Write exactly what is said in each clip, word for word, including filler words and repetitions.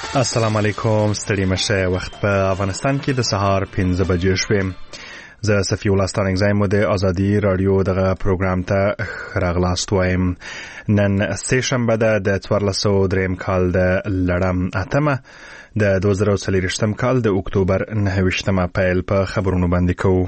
السلام علیکم، ستړي مشه. وخت په افغانستان کې د سهار پنځه بجې شوې. زه صفی الله ستانکزی مو د ازادي رادیو دغه پروګرام ته راغلاست وایم. نن سه شنبه ده د څوارلس سوه دریم کال د لړم اتمه د دوه زره څلوېښتم کال د اکتوبر نهه ویشتمه پیل په خبرونو باندې کوو.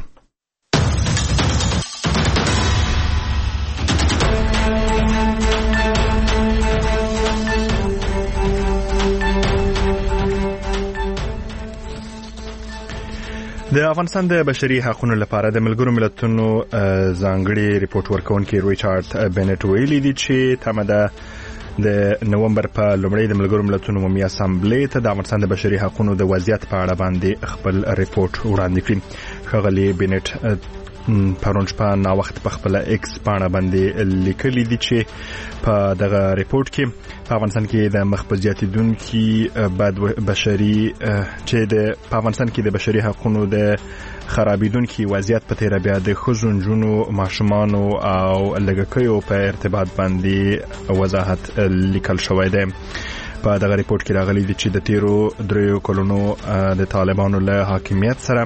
د افغانستان د بشري حقوقو لپاره د ملګرو ملتونو ځانګړي ریپورت ورکونکي ریچارډ بنټ ویلي دی چې تمه ده د نومبر په لومړۍ د ملګرو ملتونو عمومي اسامبلې ته د افغانستان د بشري حقوقو د وضعیت په اړه باندې خپل ریپورت وړاندې کړي. ښاغلي بنټ پرون شپه نا وخت په خپل ایکس پاڼه باندې لیکلي دي چې په دغه ریپورت کې په افغانستان کې د مخ په زیاتیدونکي بد بشري چې د په افغانستان کې د بشري حقوقو د خرابیدونکي وضعیت په تیر بیا د ښځو، نجونو، ماشومانو او لږکیو په ارتباط باندې وضاحت لیکل شوی دی. په دغه ریپورت کې راغلي دي چې د تیرو دریو کلونو د طالبانو له حاکمیت سره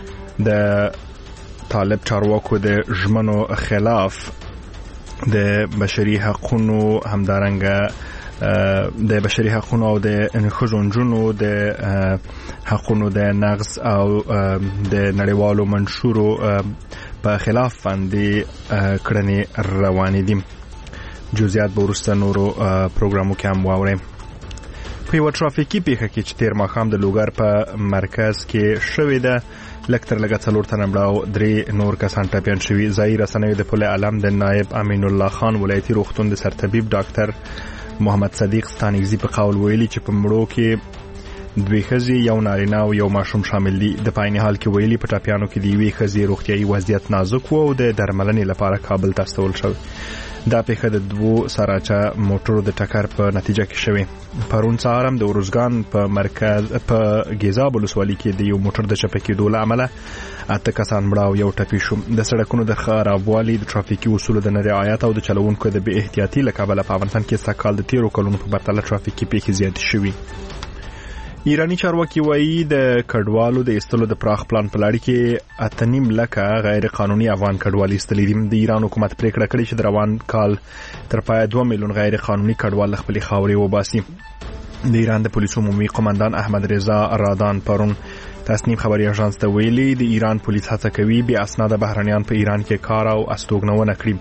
د طالب چارواکو د ژمنو خلاف د بشري حقوقو همدارنګه د بشري حقوقو او د ښځو نجونو د حقوقو د نقض او د نړیوالو منشورو په خلاف باندې کړنې روانې دي. جزئیات به وروسته نورو پروګرامو کې هم واورئ. په یوه ترافیکي پیښه کې چې تیر ماښام د لوګر په مرکز کې شوې ده، لږ تر لږه څلور تنه مړه او درې نور کسان ټپیان شوي. ځایي رسنیو د پل علم د نایب امین الله خان ولایتي روغتون د سرطبیب ډاکټر محمد صدیق ستانکزي په قول ویلي چې په مړو کې دوی ښځې، یو نارینه او یو ماشوم شامل دي. د په عین حال کې ویلي په ټپیانو کې د یوې ښځې روغتیایي وضعیت نازک و او د درملنې لپاره کابل ته استول شوی. دا پیښه د دوو سراچه موټرو د ټکر په نتیجه کې شوې. پرون سهار هم د ارزګان په مرکز په ګیزاب ولسوالۍ کې د یو موټر د چپه کېدو له امله اته کسان مړه او یو ټپي شو. د سړکونو د خرابوالي، د ترافیکي اصولو د نه رعایت او د چلوونکو د بې احتیاطۍ له کبله په افغانستان کې سږکال د تیرو کلونو په پرتله ترافیکي پیښې زیاتې شوي. ایرانی چارواکي وایي د کډوالو د ایستلو د پراخ پلان په لړ کې اته نیم لکه غیر قانوني افغان کډوال ایستلي دي. د ایران حکومت پریکړه کړې چې د روان کال تر پایه دوه میلیون غیر قانوني کډوال خپل خاورې وباسي. د ایران د پولیسو عمومي قومندان احمد رضا رادان پرون تصنیم خبري اژانس ته ویلي د ایران پولیس هڅه کوي بې اسناده بهرنیان په ایران کې کار او استوګنونه کړي.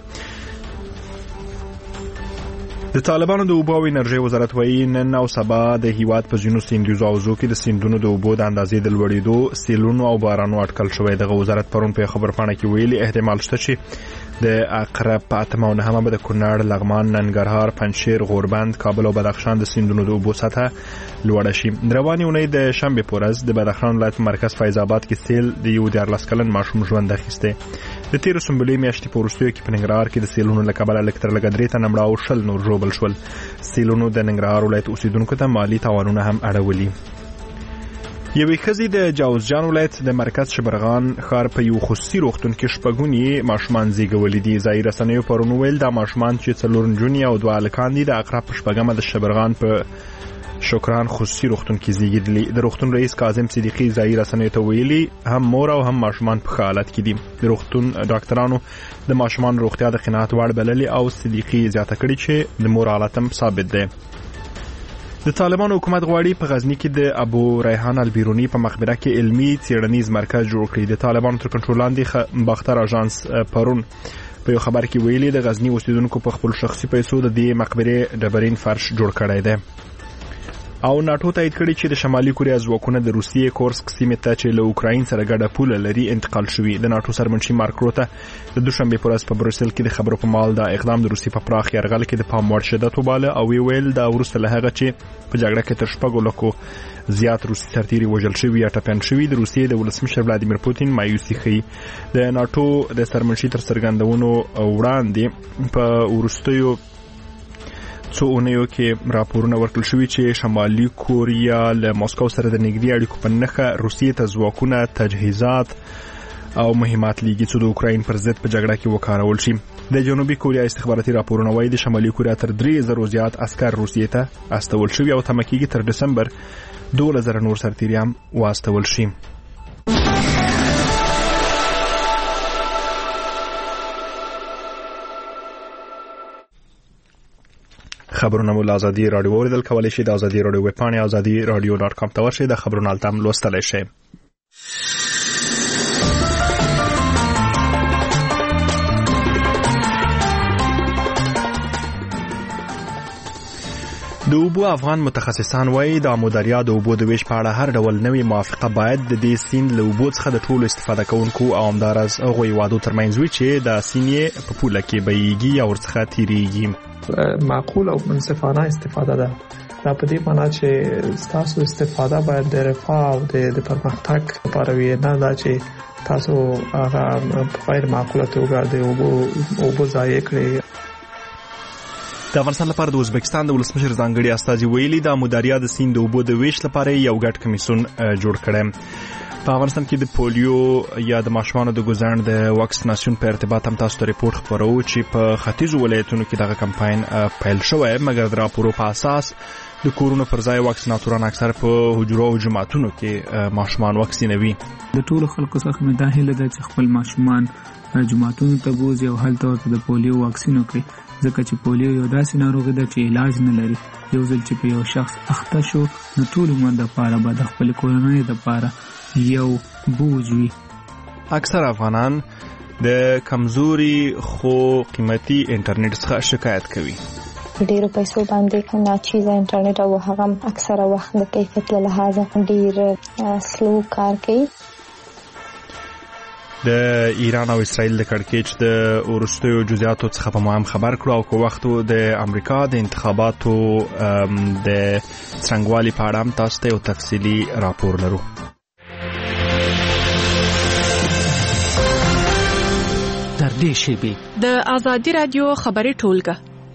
د طالبانو د اوبو او انرژۍ وزارت وایي نن او سبا د هیواد په ځینو سیندیزو حوزو کې د سیندونو د اوبو د اندازې د لوړېدو، سیلونو او بارانو اټکل شوی. دغه وزارت پرون په خبرپاڼه کې ویلي احتمال شته چې د اقرب په اتمه او نهمه به د کونړ، لغمان، ننګرهار، پنجشیر، غوربند، کابل او بدخشان د سیندونو د اوبو سطحه لوړه شي. روانې اونۍ د شنبې په ورځ د بدخشان ولایت مرکز فیض آباد کې سیل د یو دیارلس کلن ماشوم ژوند اخیستی. د تیرو سنبلې میاشتې په وروستیو کې په ننګرهار کې د سیلونو له کبله لږ تر لږه درې تنه مړه او شل نور ژوبل شول. سیلونو د ننګرهار ولایت اوسیدونکو ته مالي تاوانونه هم اړولي. یوې ښځې د جوزجان ولایت د مرکز شبرغان ښار په یو خصوصي روغتون کې شپږونی ماشومان زیږولي دي. ځایي رسنیو پرون ویل دا ماشومان چې څلور نجونې او دوه هلکان دي د اقرب په شپږمه د شبرغان په شکران خصوصي روغتون کې زیږیدلي. د روغتون رئیس کاظم صدیقي ځایي رسنیو ته ویلي هم مور او هم ماشومان په ښه حالت کې دي. د روغتون ډاکټرانو د ماشومان روغتیا د قناعت وړ بللې او صدیقي زیاته کړې چې د مور حالت هم ثابت دی. د طالبانو حکومت غواړي په غزنی کې د ابو ریحان البیرونی په مقبره کې علمي څېړنیز مرکز جوړ کړي. د طالبانو تر کنټرول لاندې باختر اژانس پرون په یو خبر کې ویلي د غزنی اوسیدونکو په خپل شخصي پیسو د دې مقبره ډبرین فرش جوړ کړی دی. او ناتو تایید کړي چې د شمالي کوریا ځواکونه د روسیې کورسک سیمې ته چې له اوکراین سره ګډه پوله لري انتقال شوي. د ناتو سرمنشي مارک روته د دوشنبې په ورځ په بروسل کې د خبرو په مال دا اقدام د روسیې په پراخ یرغل کې د پام وړ شدت وباله او وی ویل دا وروسته له هغه چې په جګړه کې تر شپږو لکو زیات روسي سرتیري وژل شوي یا ټپیان شوي د روسیې د ولسمشر ولادیمیر پوتین مایوسي ښيي. د ناتو د سرمنشي تر څرګندونو وړاندې په وروستیو څو اونیو کې راپورونه ورکړل شوي چې شمالي کوریا له ماسکو سره د نږدې اړیکو په نښه روسیې ته ځواکونه، تجهیزات او مهمات لیږي چې د اوکراین پر ضد په جګړه کې وکارول شي. د جنوبي کوریا استخباراتي راپورونه وایي د شمالي کوریا تر درې زره زیات عسكر روسیې ته استول شوي او تمه کېږي تر دسمبر دوه زره نور سرتیري هم واستول شي. خبرونه مو ازادي رادیو اوریدل کولای شي د ازادي رادیو ویب پاڼه ازادي رادیو ډاټ کام ته ورشئ. د خبرونو التم لوستلای شئ. د اوبو افغان متخصصان وایي د آمو دریا د اوبو د ویش په اړه هر ډول نوې موافقه باید د دې سیند له اوبو څخه د ټولو استفاده کوونکو او همداراز هغو هیوادو ترمنځ وي چې د سیند یې په پوله کې بهیږي او ورڅخه تیریږي. معقول او منصفانه استفاده ده. دا په دې معنی چې تاسو استفاده باید د رفاه او د پرمختګ لپاره وي، نه دا چې تاسو هغه په غیر معقوله توګه د اوبو اوبو ضایع کړئ. د افغانستان لپاره د ازبکستان د ولسمشر ځانګړي استازي ویلي د آمو دریا د سیند د اوبو د ویش لپاره یو ګډ کمیسیون جوړ کړی. په افغانستان کې د پولیو یا د ماشومانو د ګزاړ د واکسیناسیون په ارتباط هم تاسو ته ریپورت خبرو چې په ختیځو ولایتونو کې دغه کمپاین پیل شوی، مګر د راپورو په اساس د کورونو پر ځای واکسیناتوران اکثر په حجرو او جماعتونو کې ماشومان واکسینوي. د ټولو خلکو څخه مې دا هیله ده چې خپل ماشومان جماعتونو ته بوزي او هلته ورته د پولیو واکسین وکړي، ځکه چې پولیو یو داسې ناروغي ده چې علاج نه لري. یو ځل چې په یو شخص اخته شو نو ټول عمر دپاره به د خپل کورنۍ دپاره یو بوج وي. اکثر افغانان د کمزوري خو قیمتي انټرنیټ څخه شکایت کوي. ډیرو پیسو باندې ناچیزه انټرنیټ او هغه اکثره وخت د کیفیت له لحاظه ډیر سلو کار کوي. د ایران او اسرائیل د کړکېچ د ورستیو جزئیاتو څخه په مهم خبر کړو او کو وخت د امریکا د انتخاباتو د څنګهوالي په اړه هم تاسو ته یو تفصیلي راپور لرو. در دې شیبې د ازادي رادیو خبري ټولګه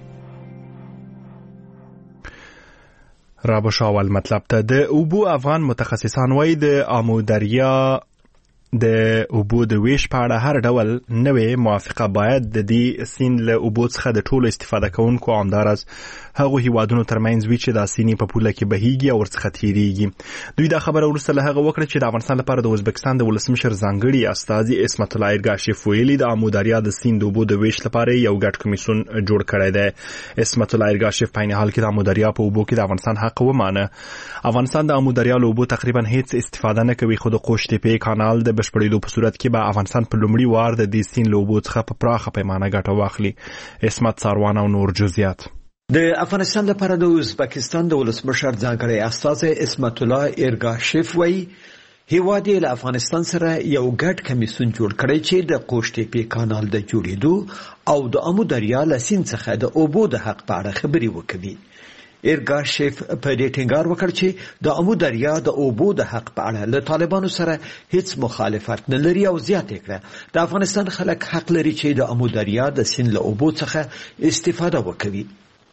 رابو شاول مطلب ته د اوبو افغان متخصصان وایي د آمو دریا د اوبو د ویش په اړه هر ډول نوې موافقه باید د دې سیند له اوبو څخه د ټولو استفاده کوونکو او همداراز هغو هیوادونو ترمنځ وي چې دا سیند په پوله کې بهیږي او ورڅخه تیریږي. دوی دا خبره وروسته له هغه وکړه چې د افغانستان لپاره د ازبکستان د ولسمشر ځانګړي استازي عصمت الله ایرګاشیف ویلي د آمو دریا د سیند د اوبو د ویش لپاره یو ګډ کمیسیون جوړ کړی دی. عصمت الله ایرګاشیف په عین حال کې د آمو دریا په اوبو کې د افغانستان حق ومانه. افغانستان د آمو دریا له اوبو تقریبا هیڅ استفاده نه کوي، خو د قوش تپې کانال د بشپړېدو په صورت کې به افغانستان په لومړي وار د دې سیند له اوبو څخه په پراخه پیمانه ګټه واخلي. عصمت ساروان او نور جزئیات. د افغانستان لپاره د ازبکستان د ولسمشر ځانګړي استازي عصمت الله ایرګاشیف وایي هیواد له افغانستان سره یو ګډ کمیسیون جوړ کړی چې د قوش تپې کانال د جوړېدو او د آمو دریا له سیند څخه د اوبو د حق په اړه خبرې وکړي. ایرګاشیف په دې ټینګار وکړ چې د آمو دریا د اوبو د حق په اړه له طالبانو سره هیڅ مخالفت نه لري او زیاته کړه د افغانستان خلک حق لري چې د آمو دریا د سیند له اوبو څخه استفاده وکړي.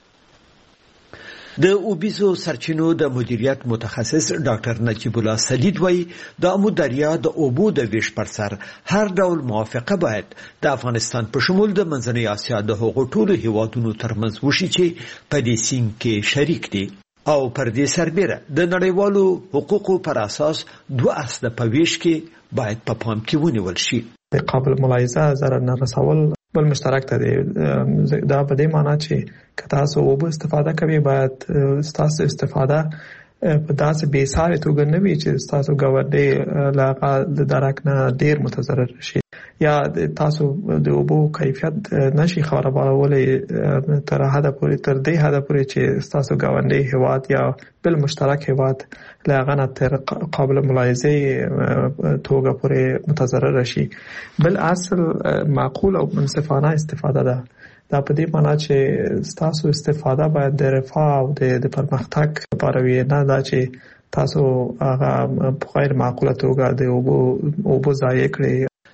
د اوبیزو سرچینو د مدیریت متخصص ډاکټر نجیب الله سدید وایي د آمو دریا د اوبو د ویش پر سر هر ډول موافقه باید د افغانستان په شمول د منځنۍ اسیا د هغو ټولو هیوادونو ترمنځ وشي چې په دې سیند کې شریک دي او پر دې سربیره د نړیوالو حقوقو پر اساس دوه اصله په ویش کې باید په پام کې ونیول شي. د قابل ملاحظه ضرر نه رسول بل مشترک ته دی. دا په دې معنی چې که تاسو اوبه استفاده کوئ باید تاسو استفاده په داسې بې ساري توګه نه وي چې تاسو ګاونډي له هغه درک نه ډېر متضرر شي یا تاسو د اوبو کیفیت نشي خرابولی تر حده پورې تر دې حده پورې چې تاسو ګاونډي هیواد یا بل مشترک هیواد له هغه نه تر قابل ملاحظه توګه پورې متضرر شي. بل اصل معقول او منصفانه استفاده ده. دا په دې معنی چې تاسو استفاده باید د رفاه او د پرمختګ لپاره وي، نه دا چې تاسو هغه په غیر معقوله توګه د اوبو اوبو ضایع کړئ.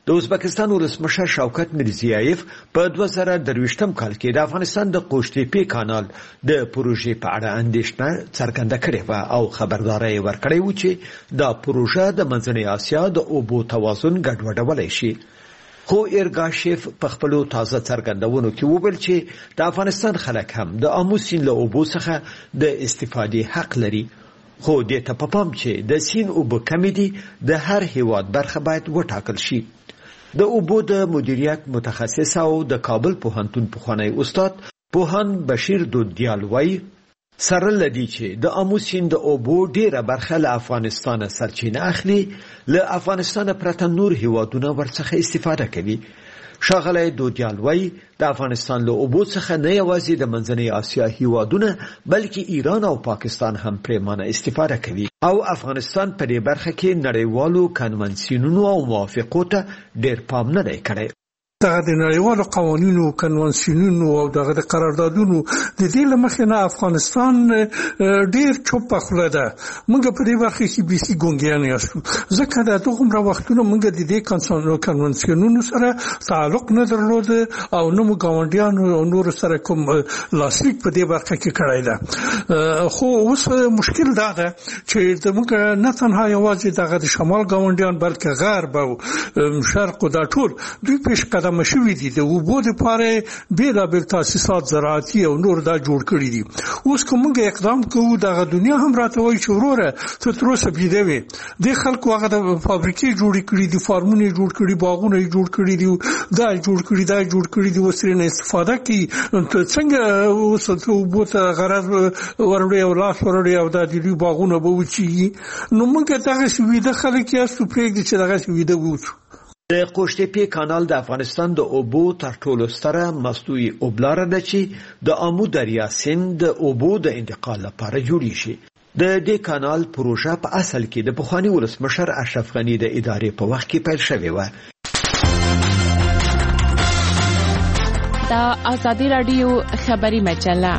د ازبکستان ولسمشر شوکت میرزیایف په دوه زره درویشتم کال کې د افغانستان د قوشتېپې کانال د پروژې په اړه اندېښنه څرګنده کړې وه او خبرداری ورکړی و چې دا پروژه د منځنۍ اسیا د اوبو توازن ګډوډولی شي. خو ایرګاشیف په خپلو تازه څرګندونو کې وویل چې د افغانستان خلک هم د آمو سیند له اوبو څخه د استفادې حق لري. خو دې ته په پام چې د سیند اوبه کمې دي، د هر هیواد برخه باید وټاکل شي. د اوبو د مدیریت متخصص او د کابل پوهنتون پخوانی استاد پوهان بشیر دودیال وایي سره لدی چې د آمو سیند د اوبو ډیره برخه له افغانستان سرچینه اخلي، له افغانستان پرته نور هیوادونه ورڅخه استفاده کوي. ښاغلی دودیال وایي د افغانستان له اوبو څخه نه یوازې د منځنۍ اسیا هیوادونه بلکې ایران او پاکستان هم پرېمانه استفاده کوي او افغانستان په دې برخه کې نړیوالو کنونسیونونو او موافقو ته ډېر پام نه دی کړی. دغه د نړیوالو قوانینو کنونسیونونو او دغه د قراردادونو د دې له مخې نه افغانستان ډیر چوپ خوله ده. موږ په دې برخه کې بیسي ګونګیان یاستو، ځکه د دومره وختونو موږ د دې کنونسیونونو سره تعلق نه درلود او نه مو ګاونډیانو او نور سره کوم لاسلیک په دې برخه کې کړی ده. خو اوس مشکل دا ده چې موږ نه تنها یوازې دغه د شمال ګاونډیان بلکې غرب او شرق او دا ټول دوی پیش قدم شوي دي د اوبو دپاره بېلابېل تاسیسات زراعتي او نور دا جوړ کړي دي. اوس که موږ اقدام کوو دغه دنیا هم راته وایي چې وروره ته تر اوسه بیده وې، دې خلکو هغه د فابریکې جوړې کړي دي، فارمونه یې جوړ کړي، باغونه یې جوړ کړي دي، دا یې جوړ کړي دا یې جوړ کړي دي، اوس ترې نه استفاده کوي. ته څنګه اوس ته اوبو ته غرض وروړې او لاس وروړې او دا د دوی باغونه به وچېږي. نو موږ دغسې ویده خلک یاستو، پرېږدي چې دغسې ویده ووځو. د قوشتېپې کانال د افغانستان د اوبو تر ټولو ستره مصنوعي اوبلاره ده چې د آمو دریا سیند د اوبو د انتقال لپاره جوړیږي. د دې کانال پروژه په اصل کې د پخواني ولسمشر اشرف غني د ادارې په وخت کې پیل شوې وه. د ازادي رادیو خبري مجله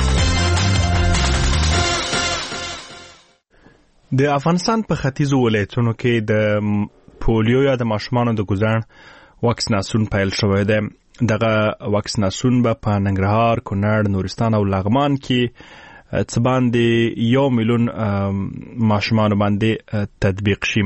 د افغانستان په ختیځو ولایتونو کې د پولیو یا د ماشومانو د ګزن واکسیناسیون پیل شوی دی. دغه واکسیناسیون به په ننګرهار، کونړ، نورستان او لغمان کې څه باندې یو میلیون ماشومان باندې تطبیق شي.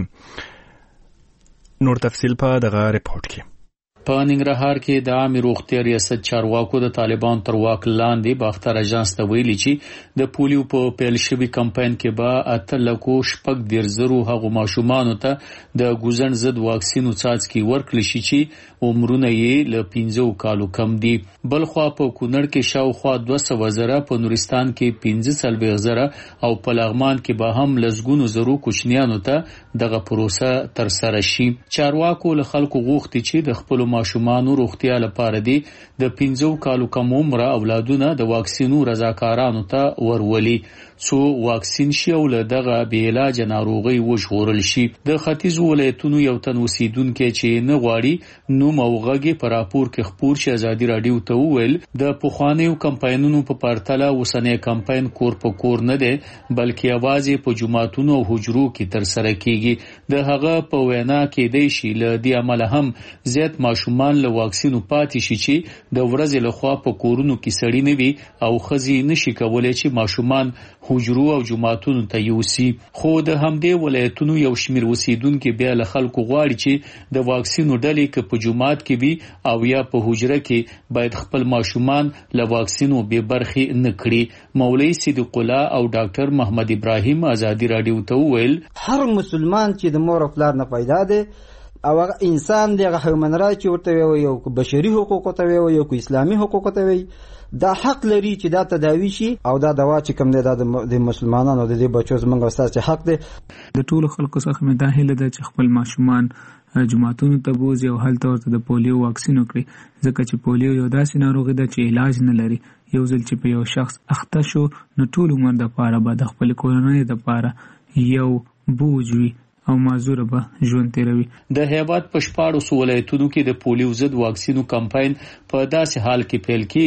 نور تفصیل په دغه ریپورت کې. په ننګرهار کې د عامه روغتیا ریاست چارواکو د طالبان تر واک لاندې باختر اژانس ته ویلي چې د پولیو په پیل شوي کمپاین کې به اته لکو شپږ دېرش زرو هغو ماشومانو ته د ګوزن ضد واکسین څاڅکي ورکړل شي چې عمرونه یې له پنځو کالو کم دي. بلخوا په کونړ کې شاوخوا دوه سوه زره، په نورستان کې پنځه څلوېښت زره او په لغمان کې به هم لسګونو زرو کوچنیانو ته دغه پروسه ترسره شي. چارواکو له خلکو غوښتي چې د خپلو ماشومانو روغتیا لپاره دي د پنځو کالو کم عمره اولادونه د واکسینو رضاکارانو ته ورولي څو واکسین شي او له دغه بې علاجه ناروغۍ وژغورل شي. د ختیځو ولایتونو یو تن اوسیدونکی چې نه غواړي نوم او غږ یې په راپور کې خپور شي ازادي راډیو ته وویل د پخوانیو کمپاینونو په پرتله اوسنی کمپاین کور په کور نه دی بلکې یوازې په جوماتونو او حجرو کې ترسره کیږي. د هغه په وینا کېدی شي له دې امله هم زیات ماشومان له واکسینو پاتې شي چې د ورځې لخوا په کورونو کې سړي نه وي او ښځې نشي کولی چې ماشومان حجرو او جماعتونو ته یوسي. خو د همدې ولایتونو یو شمیر اوسیدونکي بیا له خلکو غواړي چې د واکسینو ډلې که په جومات کې وي او یا په حجره کې باید خپل ماشومان له واکسینو بې برخې نه کړي. مولوي صدیق الله او ډاکټر محمد ابراهیم ازادي راډیو ته وویل هر مسلمان چې د مور او پلار نه پیدا دی او انسان دی، هغه هیومن رایټ ورته وي، یو بشري حقوق ته وي، یو اسلامي حقوق ته وي، دا حق لري چې دا تداوی شي او دا دوا چې کوم دی دا د مسلمانانو د دې بچو زمونږ استاد حق دی. د ټولو خلکو څخه مې دا هیله ده چې خپل ماشومان جماعتونو ته بوزي او هلته ورته د پولیو واکسین وکړي، ځکه چې پولیو یو داسې ناروغي ده چې علاج نه لري. یو ځل چې په یو شخص اخته شو نو ټول عمر دپاره به د خپل کورنۍ دپاره یو بوج وي او معذور به ژوند تیروي. د هیواد په شپاړسو ولایتونو کې د پولیو ضد واکسینو کمپاین په داسې حال کې پیل کیږي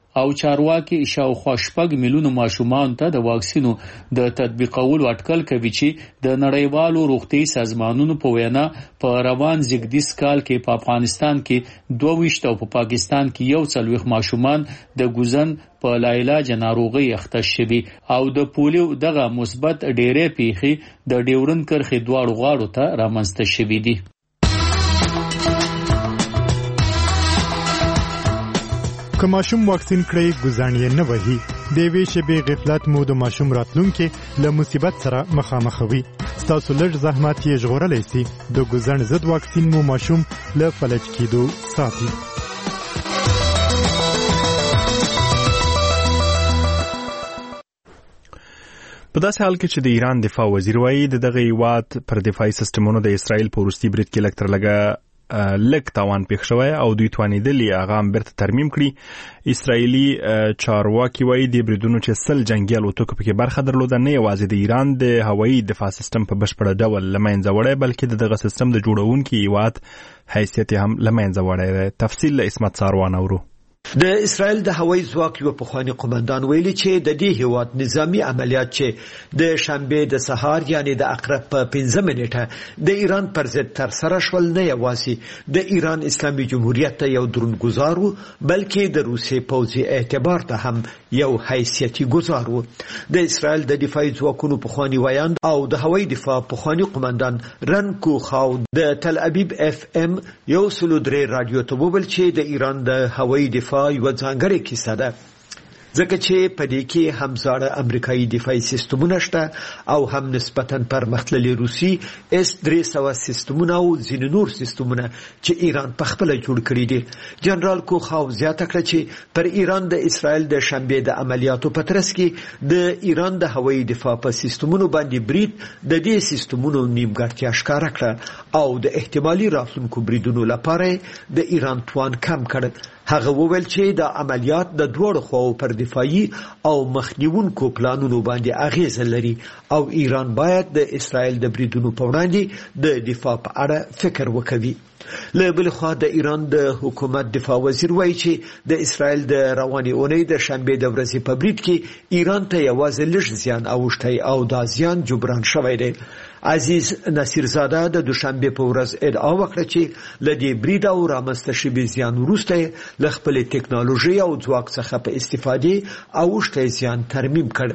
او چارواکي شاوخوا شپږ میلیونه ماشومان ته د واکسینو د تطبیقولو اټکل کوي چې د نړیوالو روغتي سازمانونو په وینا په روان زیږدیز کال کې په افغانستان کې دوه ویشت او په پاکستان کې یو څلوېښت ماشومان د ګوزن په لاعلاج ناروغي اخته شوي او د پولیو دغه مثبت ډېرې پیښې د ډیورن کرښې دواړو غاړو ته رامنځته شوي دي. که ماشوم واکسین کړی ګزاڼ یې نه وهي د یوې شېبې غفلت مو د ماشوم راتلونکي له مصیبت سره مخامخوي. ستاسو لږ زحمت یې ژغورلی سي. د ګزاڼ ضد واکسین مو ماشوم له فلج کېدو ساتي. په داسې حال کې چې د ایران دفاع وزیر وایي د دغه هیواد پر دفاعي سیستمونو د اسرائیل په وروستي برید کې لږ تر لږه لږ تاوان پېښ شوی او دوی توانېدلي هغه هم بیرته ترمیم کړي. اسرائیلي چارواکي وایي د بریدونو چې سل جنګي الوتکو پکې برخه درلوده نه یوازې د ایران د هوایي دفاع سیستم په بشپړه ډول له منځه وړی بلکې د دغه سیستم د جوړونکي هیواد حیثیت هم له منځه وړی دی. تفصیل له اسمت ساروان اورو. د اسرائیل د هوایي ځواک یو پخوانی قومندان ویلي چې د دې هیواد نظامی عملیات چې د شنبه د سهار یعنی د عقرب په پنځه منټه د ایران پر ضد تر سره شول نه یوازې د ایران اسلامي جمهوریت ته یو درنګزار وو بلکې د روسي پوځي اعتبار ته هم یو حیثیتي گزار وو. د اسرائیل د دفاعي ځواکونو پخوانی ویاند او د هوایي دفاع پخوانی قومندان رنکو خاو د تل ابیب اف ام یو سلو درې رادیو ته وویل چې د ایران د هوایي دفاع یو ځانګړې کیسه ده ځکه چې په دې کې هم زاړه امریکایي دفاعي سیستمونه شته او هم نسبتاً پرمختللي روسي اس درې سوه سیستمونه او ځینې نور سیستمونه چې ایران په خپله جوړ کړي دي. جنرال کوخاو زیاته کړه چې پر ایران د اسرائیل د شنبې د عملیاتو په ترڅ کې د ایران د هوایي دفاع په سیستمونو باندې برید د دې سیستمونو نیمګړتیا ښکاره کړه او د احتمالي راتلونکو بریدونو لپاره د ایران توان کم کړ. هغه وویل چې د عملیات د دوړو خواو پر دفاعي او مخنیونکو پلانونو باندې اغیز لري او ایران باید د اسرائیل د بریدونو په وړاندې د دفاع په اړه فکر وکړي. له بل خوا د ایران د حکومت دفاع وزیر وایي چې د اسرائیل د رواني اونۍ د شنبې د ورځې په برید کې ایران ته یوازې لږ زیان اوښتی او دا زیان جبران شوی دی. عزیز نصیرزاده د دوشنبه په ورځ ادعا وکړه چې له دې برید او رامنځته شوي زیان وروسته له خپلې ټکنالوژي او ځواک څخه په استفادې اوښتی زیان ترمیم کړ.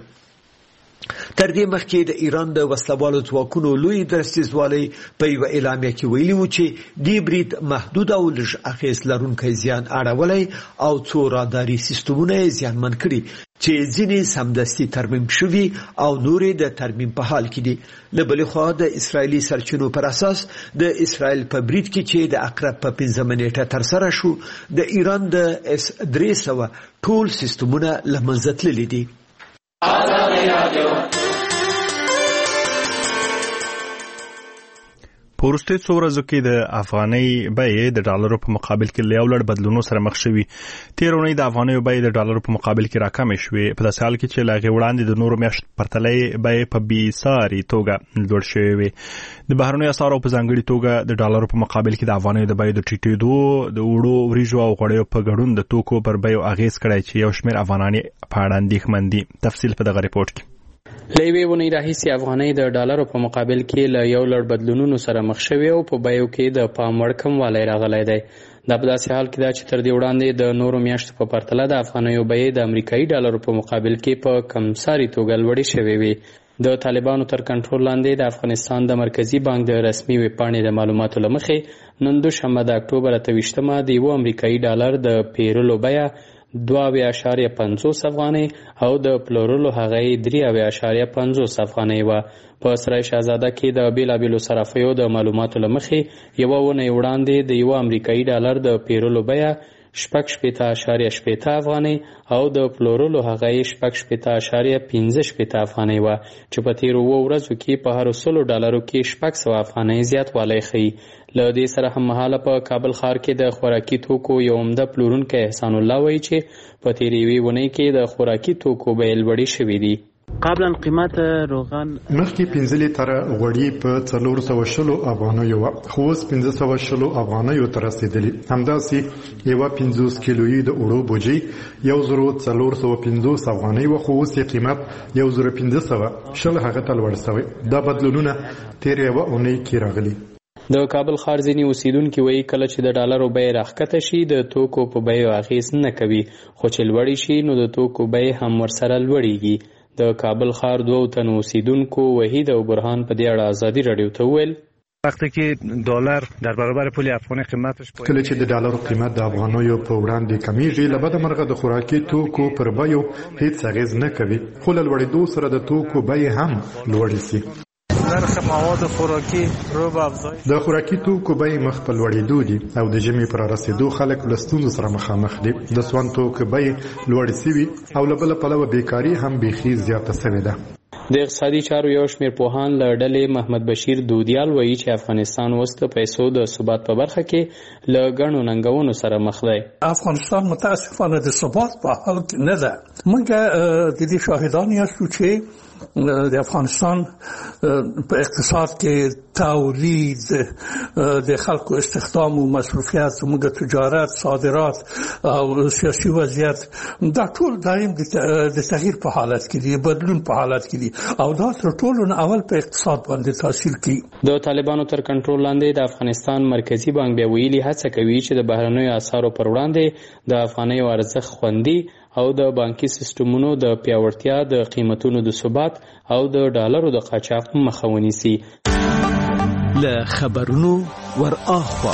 تر دې مخکې د ایران د وسلوالو ځواکونو لوی درستیزوالی په یو اعلامیه کې ویلي و چې دې برید محدود او لږ اغیز لرونکی زیان اړولی او څو راداري سیستمونه یې زیانمن کړي چې ځینې سمدستي ترمیم شوي او نورې د ترمیم په حال کې دي. له بلې خوا د اسرائیلي سرچینو پر اساس د اسرائیل په برید کې چې د عقرب په پنځه منټه ترسره شو د ایران د اس درې سوه ټول سیستمونه له منځه تللي دي. په وروستیو څو ورځو کې د افغانۍ بیې د ډالرو په مقابل کې له یو لړ بدلونونو سره مخ شوي. تېره اونۍ د افغانیو بیې د ډالرو په مقابل کې راکمې شوې په داسې حال کې چې له هغې وړاندې د نورو میاشتو پرتلې بیې په بېساري توګه لوړ شوې وې. د بهرنیو اسعارو په ځانګړې توګه د ډالرو په مقابل کې د افغانیو د بیې د ټیټېدو د وړو وریجو او غوړیو په ګډون د توکو پر بیو اغېز کړی چې یو شمېر افغانان په اړه اندېښمن دي. تفصیل په دغه ریپورټ کې. له یوې اونۍ راهیسې افغانۍ د ډالرو په مقابل کې له یو لړ بدلونونو سره مخ شوې او په بیو کې د پام وړ کموالی راغلی دی. دا په داسې حال کې ده چې تر دې وړاندې د نورو میاشتو په پرتله د افغانیو بیې د امریکایي ډالرو په مقابل کې په کمساري توګه لوړې شوې وې. د طالبانو تر کنټرول لاندې د افغانستان د مرکزي بانک د رسمي ویبپاڼې د معلوماتو له مخې نن دوشنبه د اکتوبر اته ویشتمه د یوه امریکایي ډالر د پیرلو بیه دوه اویا اعشاریه پنځوس افغانۍ او د پلورلو هغه یې درې اویا اعشاریه پنځوس افغانۍ وه. په سرای شهزاده کې د بېلابېلو صرافیو د معلوماتو له مخې یوه اونۍ وړاندې د یوه امریکایي ډالر د پیرلو بیه شپږ شپېته اعشاریه شپېته افغانۍ او د پلورلو هغه یې شپږ شپېته اعشاریه پنځه شپېته افغانۍ وه چې په تېرو اووه ورځو کې په هرو سلو ډالرو کې شپږ سوه افغانۍ زیاتوالی ښیي. له دې سره هممهاله په کابل ښار کې د خوراکي توکو یو عمده پلورونکی احسان الله وایي چې په تېرې یوې اونۍ کې د خوراکي توکو بیې لوړې شوې دي. قبلا قیمت روغن مخکې پنځه لیتره غوړي په څلور سوه شلو افغانیو وه، خو اوس پنځه سوه شلو افغانیو ته رسېدلي. همداسې یوه پنځوس کیلویي د اوړو بوجۍ یو زرو څلور سوه پنځوس افغانۍ وه، خو اوس یې قیمت یو زرو پنځه سوه شل هغه ته لوړ شوی. دا بدلونونه تېره یوه اونۍ کې راغلي. د کابل ښار ځینې اوسیدونکي وایي کله چې د ډالرو بیې راښکته شي د توکو په بیو اغېز نه کوي، خو چې لوړې شي نو د توکو بیې هم ورسره لوړېږي. د کابل ښار دوو تنو اوسیدونکو وحید او برهان په دې اړه ازادي راډیو ته وویل وقتی که دلار در برابر پول افغاني قیمتش کله چې د ډالرو قیمت د افغانیو په وړاندې کمیږي، له بده مرغه د خوراکي توکو پر بیو هیڅ اغېز نه کوي، خو له لوړېدو سره د توکو بیې هم لوړې شي. نرخ مواد خوراکي رو به افزایش د خوراکي توکو بیې مخ په لوړېدو دي او د ژمي پر رسېدو خلک له ستونزو سره مخامخ دي. د سون توکو بیې لوړې شوي او له بله پلوه بیکاري هم بیخي زیاته شوې ده. د اقتصادي چارو یو شمېر پوهان له ډلې محمد بشیر دودیال وایي چې افغانستان اوس د پیسو د ثبات په برخه کې له ګڼو ننګونو سره مخ دی. افغانستان متاسفانه د ثبات په حال کې نه ده. موږ د دې شاهدان یاستو چې د افغانستان په اقتصاد کې تولید، د خلکو استخدام او مصرفیات، موږ تجارت، صادرات او سیاسي وضعیت دا ټول دایم د تغییر په حالت کې دي، بدلون په حالت کې دي او دا تر ټولو اول په اقتصاد باندې تاثیر کوي. د طالبانو تر کنټرول لاندې د افغانستان مرکزی بانک بیا ویلي هڅه کوي چې د بهرنیو اسعارو پر وړاندې د افغانیو ارزښت خوندي او د بانکي سیستمونو د پیاوړتیا، د قیمتونو د ثبات او د ډالرو د قاچاق مخه ونیسي. له خبرونو ور اخوا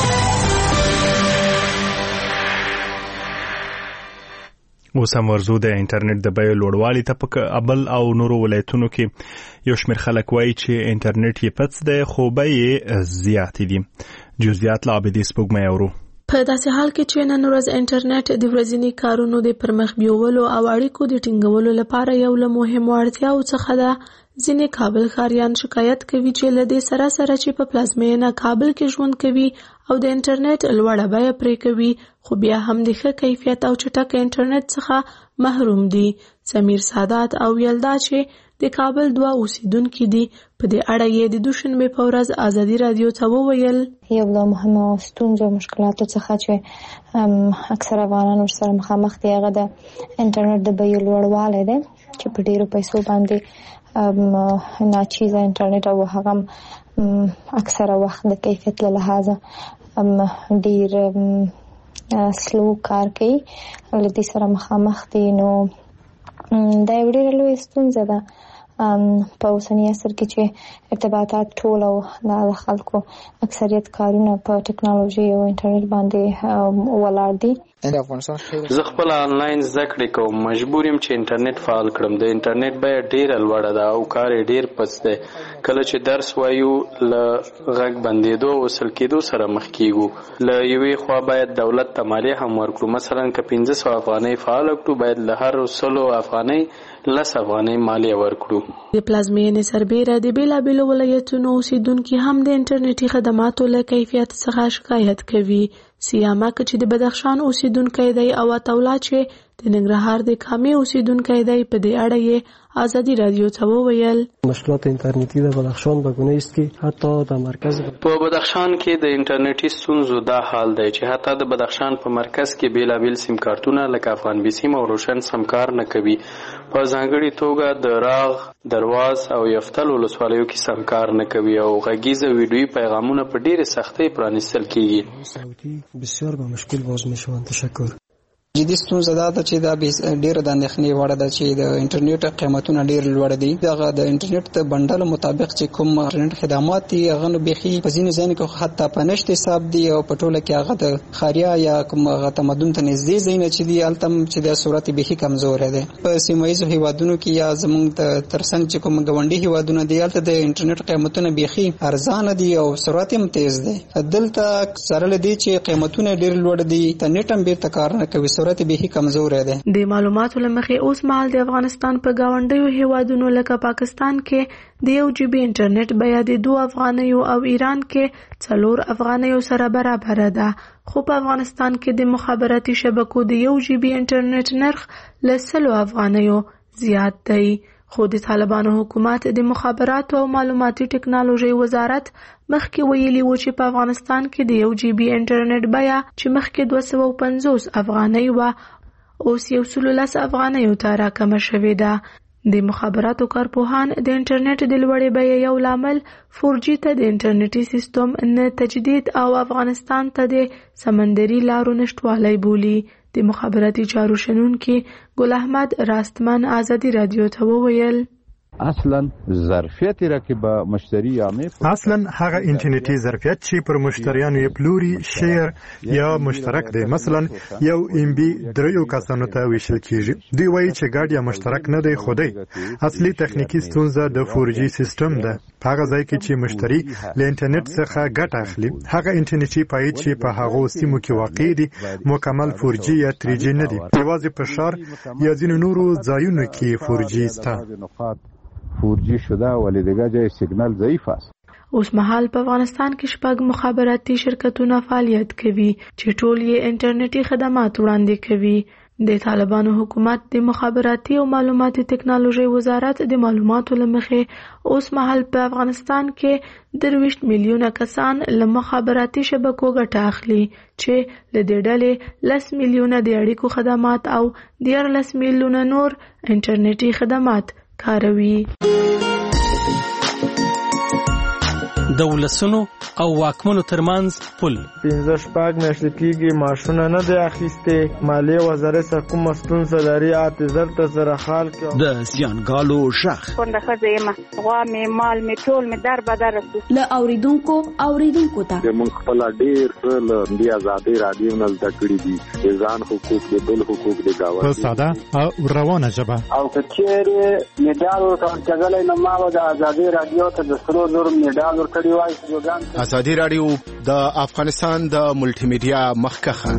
اوس هم ورزو د انټرنیټ د بیو لوړوالي ته په ابل او نورو ولایتونو کې یو شمېر خلک وایي چې انټرنیټ یې پڅ دی خو بیې زیاتې دي. جزئیات له عابدې سپوږمۍ اورو. په داسې حال کې چې نن ورځ انټرنیټ د ورځني کارونو د پرمخ بیولو او اړیکو د ټینګولو لپاره یو له مهمو اړتیاو څخه ده، ځینې کابل ښاریان شکایت کوي چې له دې سره سره چې په پلازمینه کابل کې ژوند کوي او د انټرنیټ لوړه بیه پرې کوي، خو بیا هم د ښه کیفیت او چټک انټرنیټ څخه محروم دي. سمیر سادات او یلدا چې د کابل دوه اوسیدونکي دي، په دې اړه یې د دوشنبې په ورځ ازادي رادیو ته وویل یو له مهمو ستونزو مشکلاتو څخه چې اکثر افغانان ورسره مخامخ دي هغه د انټرنیټ د بیو لوړوالی دی چې په ډېرو پیسو باندې ناچیزه انټرنیټ او هغه اکثره وخت د کیفیت له لحاظه ډېر سلو کار کوي، له دې سره مخامخ دي. نو دا یو ډېره لویه ستونزه ده په اوسني عصر کې چې ارتباطات ټول او د خلکو اکثریت کارونه په ټکنالوژي او انټرنیټ باندې ولاړ دي. زه خپل آنلاین زده کړې کوم، مجبور یم چې انټرنیټ فعال کړم. د انټرنیټ بیه ډېره لوړه ده او کار یې ډېر پڅ دی. کله چې درس وایو له غږ بندېدو او وصل کېدو سره مخ کېږو. له یوې خوا باید دولت ته مالیه هم ورکړو. مثلا که پنځه سوه افغانۍ فعال کړو باید له هر سلو افغانۍ لس افغانۍ مالیه ورکړو. د پلازمینې سربیره د بېلابېلو ولایتونو اوسیدونکي هم د انټرنیټي خدماتو له کیفیت څخه شکایت کوي. سیاما که چې د بدخشان اوسیدونکی دی او عطاالله چې د ننګرهار د کامې اوسیدونکی دی، په دې اړه یې ازادي رادیو ته وویل مشکلات انټرنیټي د بدخشان به گونه است که حتی د مرکز په بدخشان کې د انټرنیټي ستونزو دا حال دی چې حتی د بدخشان په مرکز کې بیلابیل سیم کارتونه لکه افغان بي سیم او روشن سم کار نه کوي. په ځانګړې توګه د راغ، درواز او یفتل ولسوالیو کې سم کار نه کوي او غږیز او ویډیویي پیغامونه په ډېرې سختۍ پرانیستل کېږي. بسیار به مشکل باز میشوند. تشکر. جدي ستونزه دا ده چې دا ډېره د اندېښنې وړ ده چې د انټرنیټ قیمتونه ډېر لوړ دي. دغه د انټرنیټ د بنډل مطابق چې کوم انټرنیټ خدمات دي هغه نو بیخي په ځینو ځایونو کې حتی په نشت حساب دي او په ټوله کې هغه د ښاریا یا کوم هغه تمدن ته نږدې ځایونه چې دي هلته هم چې د صورت بیخي کمزوری دی. په سیمه ییزو هیوادونو کې یا زموږ تر څنګ چې کوم ګاونډي هیوادونه دي هلته د انټرنیټ قیمتونه بیخي ارزانه دي او سرعت هم تیز دی. دلته سره له دې چې قیمتونه ډېر لوړ دي، انټرنیټ هم بیرته کار نه کوي، سرعت بیخي کمزور دی. د معلوماتو لمخې اوس مهال د افغانستان په ګاونډیو هیوادونو لکه پاکستان کې د یو جی بي انټرنیټ بیه د دوه افغانیو او ایران کې څلور افغانیو سره برابر ده، خو په افغانستان کې د مخابراتي شبکو د یو جی بي انټرنیټ نرخ له سلو افغانیو زیات دی. خو د طالبانو حکومت د مخابراتو او معلوماتي ټکنالوژي وزارت مخکې ویلي و چې په افغانستان کې د یو جی بي انټرنیټ بیه چې مخکې دوه سوه او پنځوس افغانۍ وه اوس یو سل او لس افغانیو ته راکمه شوې ده. د مخابراتو کارپوهان د انټرنیټ د لوړې بیې یو لامل فور جي ته د انټرنیټي سیستم نه تجدید او افغانستان ته د سمندري لارو نشټوالی بولي. د مخابراتي چارو شنونکي ګل احمد راستمن ازادي رادیو ته وویل اصلا ظرفیت را که با مشتری عامه اصلا هغه انټرنیټي ظرفیت چې پر مشتریانو یې پلوري شیر یا مشترک دی. مثلا یو ام بي دریو کسانو ته ویشل کیږي. دوی وایي چې ګډ یا مشترک نه دی خو دی اصلي تخنیکی ستونزه د فور جي سیستم ده. هغه ځای کې چې مشتری له انټرنیټ څخه ګټه اخلي هغه انټرنیټي پای چې په هغه سیمو کې واقع دي مکمل فور جي یا تری جي نه دي. یوازې په شهر یا ځینو نورو ځایونو کې فور جي شته. فور جی شده ولی دیگه جای سیگنال ضعیف است. اوس مهال په افغانستان کې شپږ مخابراتي شرکتونه فعالیت کوي چې ټول یې انټرنیټي خدمات وړاندې کوي. د طالبانو حکومت د مخابراتي او معلوماتي ټکنالوژي وزارت د معلوماتو لمخې اوس مهال په افغانستان کې درویشت میلیونه کسان له مخابراتي شبکو ګټه اخلي چې له دې ډلې لس میلیونه د اړیکو خدمات او دیارلس میلیونه نور انټرنیټي خدمات کاروي. د ولسونو او واکمنو ترمنځ پل پنځه شپږ میاشتې کېږي معاشونه نه دی اخیستې. مالیې وزارت سره کومه ستونزه لري اته زر ته سره حال کړو. د زیانګالو شخ کونډه ښځه یم غوا مې مال مې ټول مې در بدر رسو له اوریدونکو اوریدونکو ته موږ خپل ډیر څه له دې ازادي رادیو نه زده کړي دي د ځان حقوق د بل حقوق د گاونډي په ساده او روانه ژبه او کچېره میډال ورکړل نو ما د ازادي رادیو ته د سرو زر میډال ورکړی وای. ازادي رادیو د افغانستان د ملټي میډیا مخکخه.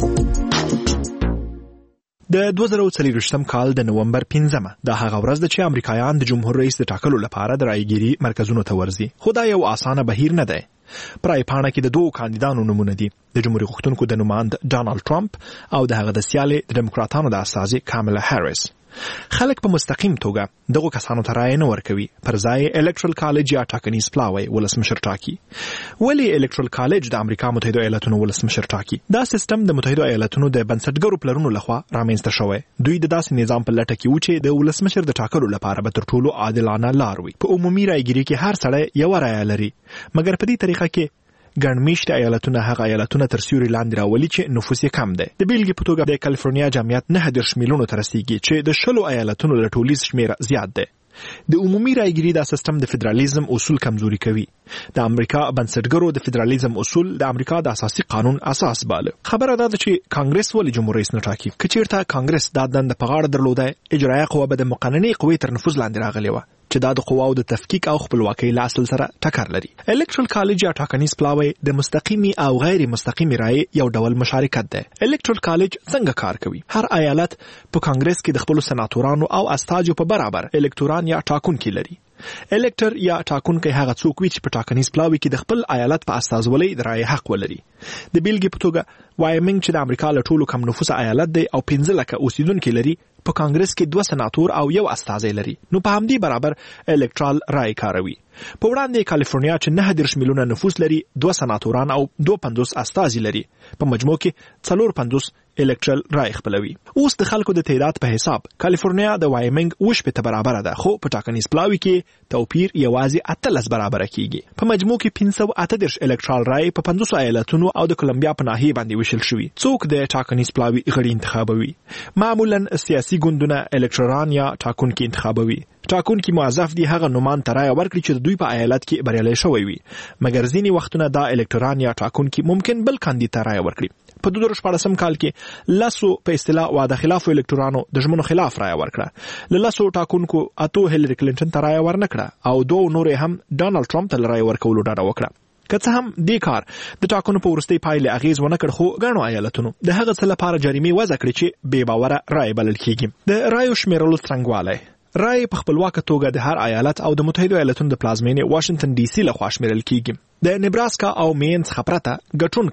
د دوه زره څلوېښتم کال د نومبر پنځمه د هغه ورځ د چې امریکایان د جمهور رئیس د ټاکلو لپاره د رایګيري مرکزونو ته ورځي. خو دا یو اسانه بهیر نه دی. پرای پاڼه کې د دوه کاندیدانو نمونه دي د جمهوریت غوښتونکو د نوماند ډانلډ ټرمپ او د هغه د سیالي د دموکراتانو د استازي کاملا هریس. خلک په مستقیم توګه دغه کسانو ته رایه نه ورکوي پر ځای الکترال کالج یا ټاکنیز پلاوی ولسمشر ټاکي. ولی الکترال کالج د امریکا متحده ایالاتونو ولسمشر ټاکي؟ دا سیستم د متحده ایالاتونو د بنسټګرو پلرونو لخوا رامنځته شوی. دوی د داسې نظام په لټه کې و چې د ولسمشر د ټاکلو لپاره به تر ټولو عادلانه لار وي. په عمومي رایګيري کې هر سړی یو رایه لري مګر په دې طریقه کې ګڼمېشت ایالتونه هغه ایالتونه تر سیوري لاندې راولي چې نفوس یې کم دی. د بیلګې په توګه د کالیفورنیا جمعیت نهه دېرش میلیونو ته رسیږي چې د شلو ایالتونو له ټولیز شمېر زیات دی. د عمومي رایګيري دا سیستم د فدرالیزم اصول کمزوري کوي. د امریکا بنسټګرو د فدرالیزم اصول د امریکا د اساسي قانون اساس باله. خبره ده چې کانګرس ولې جمهور رئیس نه ټاکي. کچیرته کانګرس دا دنده په غاړه درلوده اجرایه قوه به د مقننې قوې تر نفوذ لاندې راغلی و چې دا د قواو د تفکیک او خپلواکۍ له اصل سره ټکر لري. الکترال کالج یا ټاکنیز پلاوی د مستقیمي او غیر مستقیمي رایې یو ډول مشارکت ده. الکترال کالج څنګه کار کوي؟ هر ایالت په کانګرس کې د خپل سناتورانو او استاجو په برابر الکتوران یا ټاکونکي لري. الکټر یا ټاکونکی هغه څوک وي چې په ټاکنیز پلاوی کې د خپل ایالت په استازولۍ د رایې حق ولري. د بیلګې په توګه وایمنګ چې د امریکا له ټولو کم نفوسه ایالت دی او پنځه لکه اوسیدونکي لري په کانګرس کې دوه سناتور او یو استازی لري. نو په همدې برابر الکټرال رای کاروي. په وړاندې کالیفورنیا چې نهه دېرش میلیونه نفوس لري دوه سناتوران او دوه پنځوس استازي لري په مجموع کې څلور پنځوس الکټرال رای خپلوي. اوس د خلکو د تعداد په حساب کالیفورنیا د وایمنګ وش په برابر ده خو په ټاکنیز پلاوی کې توپیر یوازې اتلس برابر کیږي. په مجموع کې پنځه سوه اته دېرش الکټرال رای په پنځوس ایالتونو او د کولمبیا په ناحیه باندې وشل شوی. څوک د ټاکنیز پلاوی غړي انتخابوي؟ معمولا سیاسي ګوندونه الکټران یا ټاکونکي انتخابوي. ټاکونکي موظف دي هغه نومان ترای ورکړي چې دوی په ایالت کې بریالي شوی وي. مګر ځینې وختونه دا الکټران یا ټاکونکي ممکن بل کاندید ترای ورکړي. په دوه زره شپاړسم کال کې لاسو په اصطلاح واده خلاف الکټرانو د ژمنو خلاف رای ورکړه. له لاسو ټاکونکو اتو هیلری کلینټن ترای ورنکړه او دوه نورې هم ډانلډ ټرمپ ته رای ورکولو ډاډه وکړه. که څه هم دې کار د ټاکنو په وروستۍ پایلې اغیز ونه کړ خو ګڼو ایالتونو د هغه څه لپاره جریمې وضع کړې چې بې باوره رای بلل کیږي. د رایو شمیرلو څرنګوالی رای په خپلواکه توګه د هر ایالت او د متحده ایالتونو د پلازمینې واشنگټن ډي سي لخوا شمیرل کیږي. د نیبراسکا او مین څخه پرته ګټونکي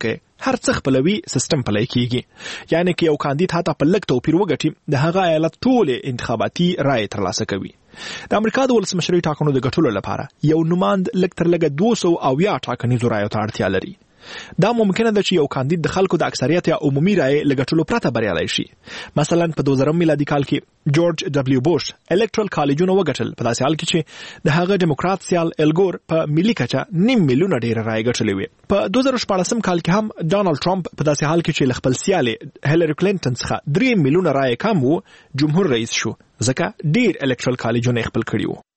هر څه خپلوي سیستم پلی کیږي، یعنی کې یو کاندید هاته په لږ توپیر وګټي د هغه ایالت ټول انتخاباتي رائے ترلاسه کوي. د امریکا د ولسمشرۍ ټاکنو د ګټلو لپاره یو نوماند لږ تر لږه دوه سوه اویا ټاکنیزو رایو ته اړتیا لري. دا ممکنه ده چې یو کاندید د خلکو د اکثریت یا عمومي رائے لګټلو پرته بریالی شي. مثلا په دوه زره میلادي کال کې جورج ډبلیو بوش الکټرل کالجونه وګټل، په داسې حال کې چې د هغه ډیموکرات سیال الګور په ملي کچه نیم میلیونه ډېر رائے ګټلې وې. په دوه زره شپاړسم کال کې هم ډانلډ ټرمپ په داسې حال کې چې له خپل سیالې هیلری کلینټن څخه درې میلیونه رائے کم وو جمهور رئیس شو، ځکه ډېر الکټرل کالجونه خپل کړي وو.